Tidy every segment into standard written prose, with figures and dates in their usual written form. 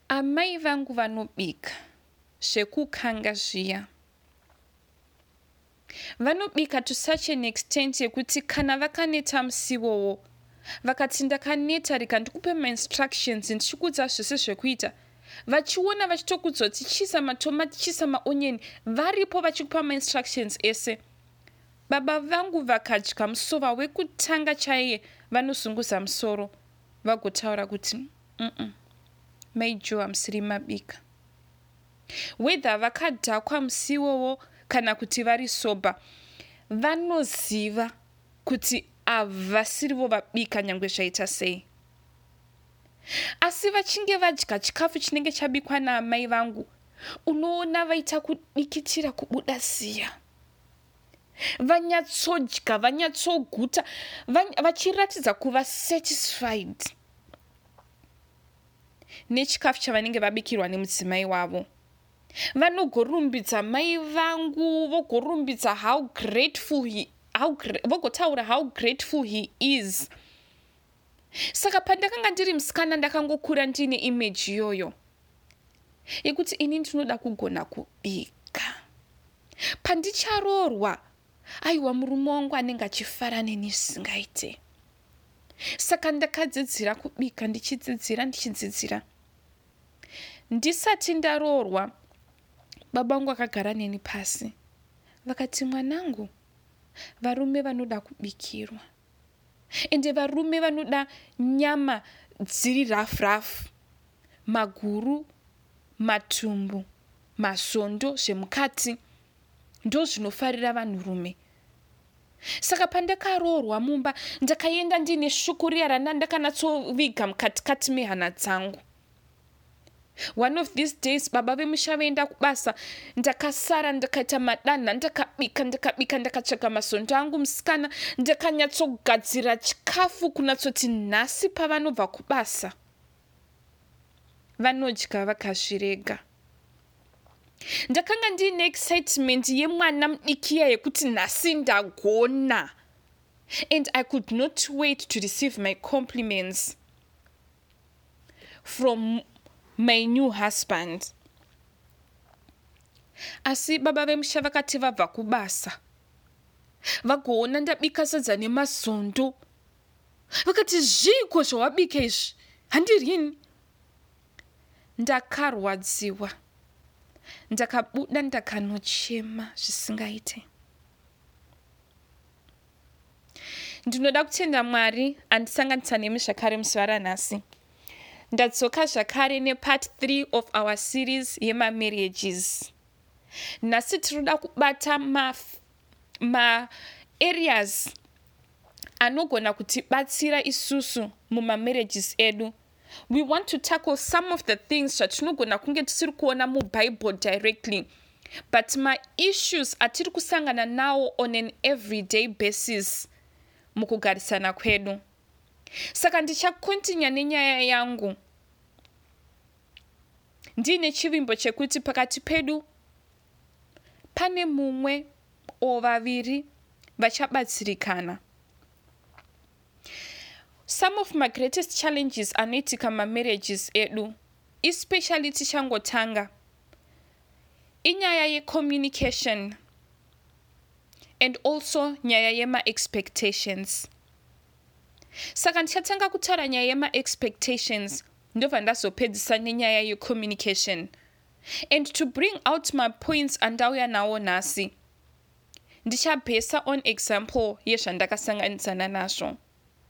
Amai vangu vanobika zvekukanga zviya. Vanobika to such an extent yekuti kana vakaneta musiwowo vakati ndakaneta rika ndikupe instructions ndichikuudza zvese zvekuita, vachiona vachitokudzoti chisa matomati, chisa maonyeni, varipo vachikupa instructions ese. Baba vangu vakadya musova wekutanga chaiye vanozunguza musoro vagotaura kuti maijuwa musiri mabika. Whether vakadhakwa musiwowo kana kuti vari soba, vanoziva kuti havasirivo vabika nyangwe zvaita sei. Asi vachinge vadya chikafu chinenge chabikwa naamai vangu, unoona vaita kudikitira kubuda ziya. Vanyatsodya, vanyatsoguta, vachiratidza kuva satisfied nechikafu chavanenge vabikirwa nemudzimai wavo. Vanogorumbidza mai vangu, vogorumbidza vogotaura how grateful he is. Saka pandakanga ndiri musikana ndakangokura ndine image iyoyo yekuti ini ndinoda kugona kubika. Pandicharoorwa, aiwa murume wangu anenge achifara neni zvisingaite. Saka ndakadzidzira kubika, ndichidzidzira. Ndisati ndaroorwa, baba vangu akagara neni pasi. Vakati, mwanangu, varume vanoda kubikirwa. Ende varume vanoda nyama dziri rafu, maguru, matumbu, mazondo zvemukati, ndo zvinofarira vanhurume. Saka pandakaroorwa mumba, ndakaenda ndine shukuriya randakanyatsoviga mukatikati mehana dzangu. One of these days, baba vemusha vaenda kubasa, ndakasara ndakaita madanha, ndakabika, ndakatsvaga mazondo angu musikana, ndakanyatsogadzira chikafu kunatsoti nhasi pavanobva kubasa vanodya vakazvirega. Ndakanga ndine excitement yemwana mudikiya yekuti nhasi ndagona. And I could not wait to receive my compliments from my new husband. Asi baba vemusha vakati vabva kubasa, vagoona ndabika sadza nemazondo, vakati, zviko zvawabika izvi, handirini? Ndakarwadziwa, ndakabuda ndakanochema zvisingaite. Ndinoda kutenda Mwari andisanganisa nemi zvakare musi waranhasi. Ndadzoka zvakare nepart 3 of our series yema-marriages. Nhasi tinoda kubata ma-areas anogona kutibatsira isusu muma-marriages edu. We want to tackle some of the things zvatinogona kunge tisiri kuona muBible directly, but ma-issues atiri kusangana nawo on an everyday basis mukugarisana kwedu. Saka ndichakontinya nenyaya yangu ndine chivimbo chekuti pakati pedu pane mumwe o vaviri vachabatsirikana. Some of my greatest challenges anoitika ma-marriages edu, especially tichangotanga, inyaya ye-communication and also nyaya yema-expectations. Saka ndichatanga kutaura nyaya yema-expectations ndobva ndazopedzisa nenyaya ye-communication. And to bring out my points andauya nawo nhasi, ndichabhesa on example yezvandakasanganisana nazvo.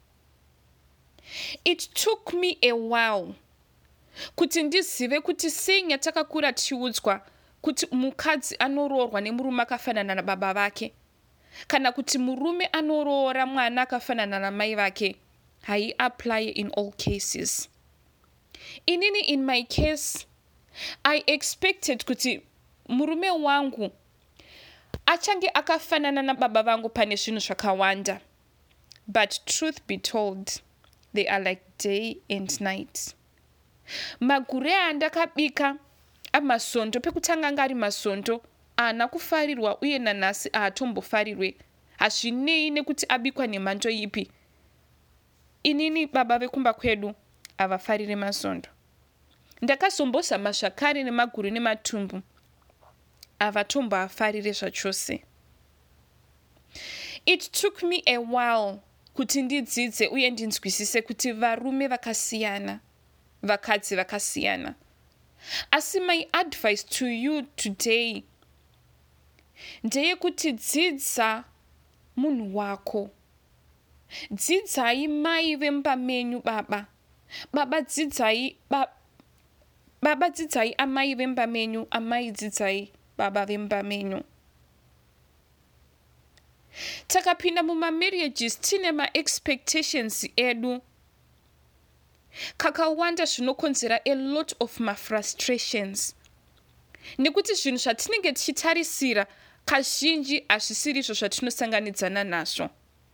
It took me a while kuti ndizive kuti sei yatakakura tichiudzwa kuti mukadzi anoroorwa nemurume akafanana nababa vake, kana kuti murume anoroora mwana akafanana namai vake, hai apply in all cases. Inini in my case, I expected kuti murume wangu achange akafanana nababa vangu pane zvinhu zvakawanda. But truth be told, they are like day and night. Magure andakabika amasondo, pekutanga ngari masondo, ana kufarirwa uye nanhasi aatombofarirwe. Hazvinei nekuti abikwa nemhando ipi. Inini baba vekumba kwedu avafarire masondo. ndakazombozama zvakare nemaguru nematumbu, avatomboafarire zvachose. It took me a while kuti ndidzidze uye ndinzwisise kuti varume vakasiyana, vakadzi vakasiyana. Asi my advice to you today ndeyekuti dzidza munhu wako. Dzidzai mai vemba menyu baba. Baba dzidzai amai vemba menyu, amai dzidzai baba vemba menyu. Takapinda mumarriages tine ma-expectations edu. Kakawanda zvinokonzera a lot of frustrations. Nekuti zvinhu zvatinenge tichitarisira kazhinji hazvisiri izvo zvatinosanganidzana nazvo.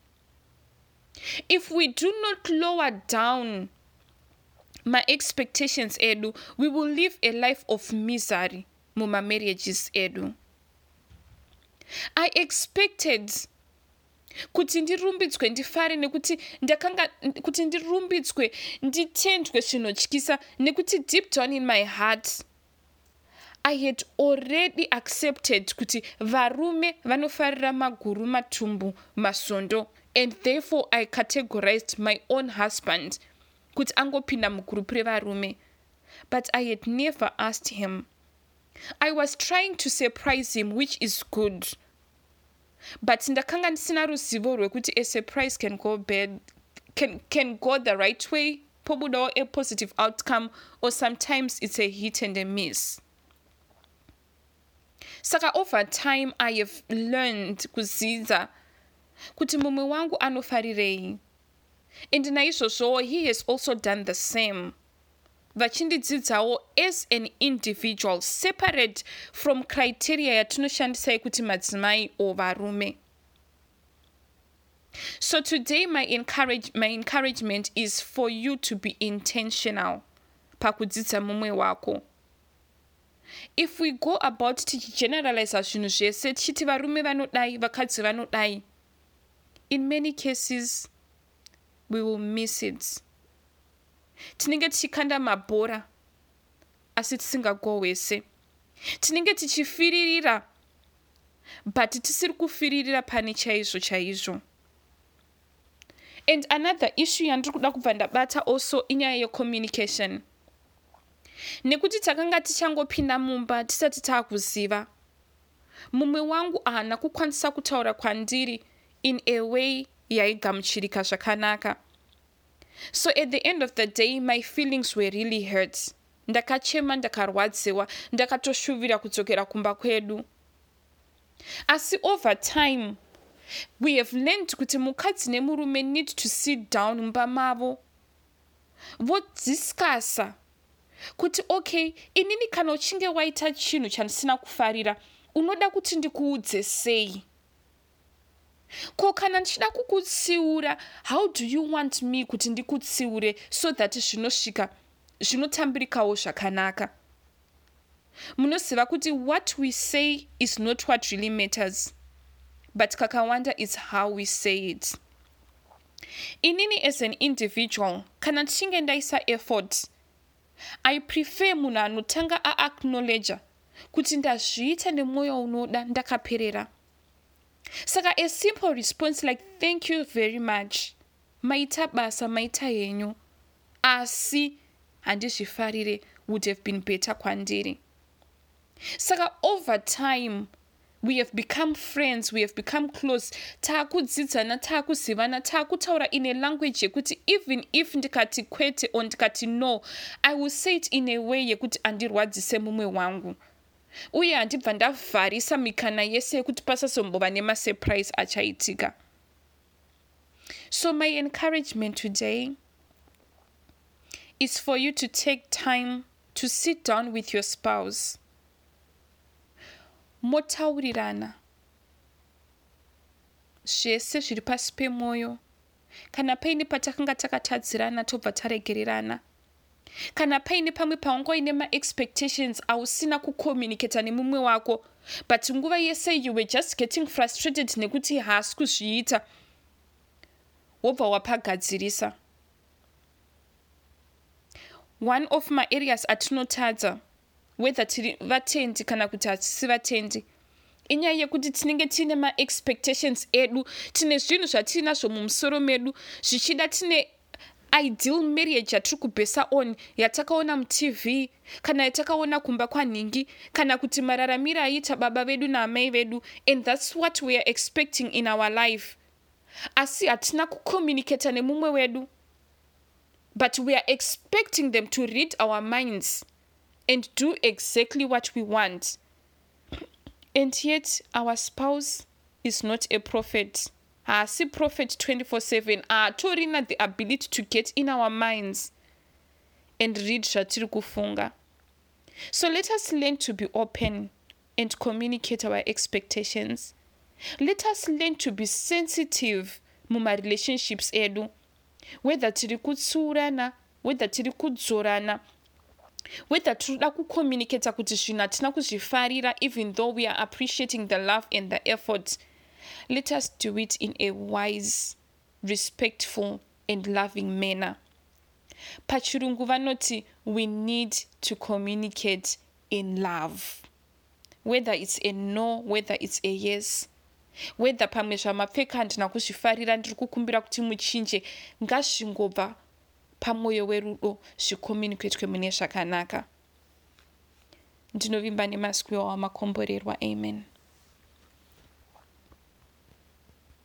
If we do not lower down my expectations edu, we will live a life of misery mumarriages edu. I expected kuti ndirumbidzwe ndifare nekuti kuti ndirumbidzwe nditendwe zvinotyisa nekuti deep down in my heart I had already accepted kuti varume vanofarira maguru, matumbu, masondo, and therefore I categorized my own husband kuti angopinda mugurupu revarume. But I had never asked him. I was trying to surprise him, which is good. But ndakanga ndisina ruzivo rwekuti a surprise can go bad, can go the right way, pobudawo a positive outcome, or sometimes it's a hit and a miss. Saka over time I have learned kudzidza kuti mumwe wangu anofarirei. And naizvozvo he has also done the same. Vachindidzidzawo as an individual, separate from criteria yatinoshandisa yekuti madzimai or varume. So today my encouragement is for you to be intentional pakudzidza mumwe wako. If we go about tichigeneralize zvinhu zvese tichiti varume vanodai, vakadzi vanodai, in many cases we will miss it. Tinenge tichikanda mabhora asi tisingagohwese. Tinenge tichifiririra but tisiri kufiririra pane chaizvo. And another issue yandiri kuda kubva ndabata also inyaya yecommunication. Nekuti takanga tichangopinda mumba tisati taakuziva. Mumwe wangu haana kukwanisa kutaura kwandiri in a way yaigamuchirika zvakanaka. So at the end of the day, my feelings were really hurt. Ndakachema, ndakarwadziwa, ndakatoshuvira kudzokera kumba kwedu. Asi over time, we have learned kuti mukadzi nemurume need to sit down mumba mavo vodiscasa kuti okay, inini kana uchinge waita chinhu chandisina kufarira, unoda kuti ndikuudze sei? Ko kana ndichida kukutsiura, how do you want me kuti ndikutsiure so that zvinotambirikawo zvakanaka? Munoziva kuti what we say is not what really matters, but kakawanda is how we say it. Inini as an individual, kana ndichinge ndaisa effort, I prefer munhu anotanga acknowledge kuti ndazviita nemwoyo unoda, ndakaperera. Saka a simple response like thank you very much, maita basa, maita henyu, asi handizvifarire, would have been better kwandiri. Saka over time we have become friends, we have become close. Taakudzidzana, taakuzivana, taakutaura in a language yekuti even if ndikati kwete or ndikati no, I will say it in a way yekuti andirwadzise mumwe wangu. Uye handibva ndavharisa mikana yese yekuti pasazombova nemasurprise achaitika. So my encouragement today is for you to take time to sit down with your spouse. Motaurirana zvese zviri pasi pemwoyo. Kana paine patakanga takatadzirana tobva taregererana. Kana paine pamwe paungoine ma-expectations ausina kucommunicata nemumwe wako, but nguva yese you were just getting frustrated nekuti haasi kuzviita, wobva wapagadzirisa. one of maareas atinotadza whether tiri vatendi kana kuti hatisi vatendi inyaya yekuti tinenge tine maexpectations edu, tine zvinhu zvatinazvo mumusoro medu zvichida, tine ideal marriage yatiri kubhesa on, yatakaona mutv kana yatakaona kumba kwanhingi kana kuti mararamiro aita baba vedu naamai vedu, and that's what we are expecting in our life. Asi hatina kucommunicata nemumwe wedu, but we are expecting them to read our minds and do exactly what we want. And yet our spouse is not a prophet. Haasi prophet 24/7. Hatorina the ability to get in our minds and read zvatiri kufunga. So let us learn to be open and communicate our expectations. Let us learn to be sensitive muma relationships edu, whether tiri kutsurana, whether tiri kudzorana, whether tinoda kucommunicata kuti zvinhu hatina kuzvifarira, even though we are appreciating the love and the effort. Let us do it in a wise, respectful and loving manner. Pachirungu vanoti we need to communicate in love, whether it's a no, whether it's a yes, whether pamwe zvamapfeka handina kuzvifarira ndiri kukumbira kuti muchinje, ngazvingobva pamwoyo werudo zvicommunicatwe mune zvakanaka. Ndinovimba nemaswiro wamakomborerwa. Amen.